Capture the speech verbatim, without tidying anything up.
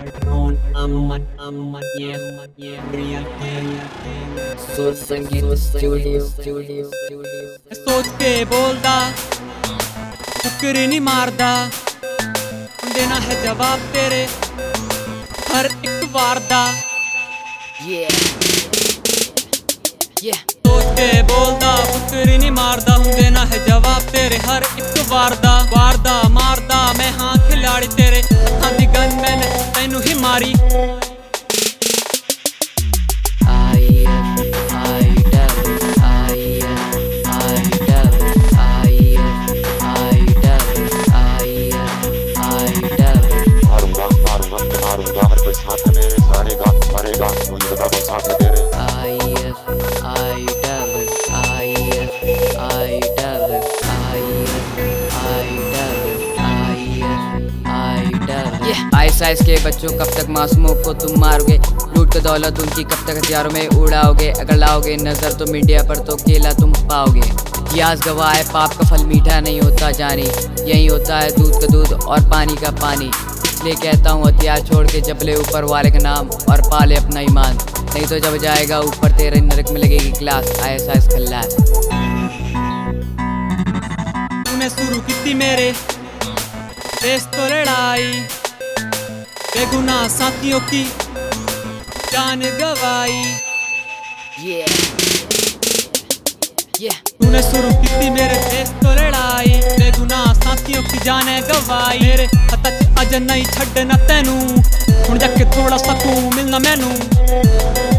सुर संगीत studio studio studio सोच के बोलदा मुकरी नहीं मारदा, देना है जवाब तेरे हर एक वार दा। yeah yeah सोच के बोलदा मुकरी नहीं मारदा, हूं देना है जवाब तेरे हर एक वार दा। वार दा मारदा मैं हां खिलाड़ी तेरे हां दी गन मैंने तैनू ही मारी। आइस आइस के बच्चों कब तक मासूमों को तुम मारोगे, लूट के दौलत उनकी कब तक हथियारों में उड़ाओगे। अगर लाओगे नजर तो मीडिया पर तो केला तुम पाओगे। इतिहास गवाह है पाप का फल मीठा नहीं होता जानी, यही होता है दूध का दूध और पानी का पानी। इसलिए कहता हूँ हथियार छोड़ के जबले ऊपर वाले का नाम और पाले अपना ईमान, नहीं तो जब जाएगा ऊपर तेरे नरक में लगेगी क्लास। आइस आइस खल्लास तूने शुरू की मेरे देश तो लड़ाई, बेगुनाह साथियों की जान गवाई। yeah yeah तूने शुरू की मेरे देश तो लड़ाई, बेगुनाह साथियों की जान गवाई। मेरे हत्थ च अज नहीं छड्डना तैनू, हुण जाके थोड़ा सकून मिलना मैनू।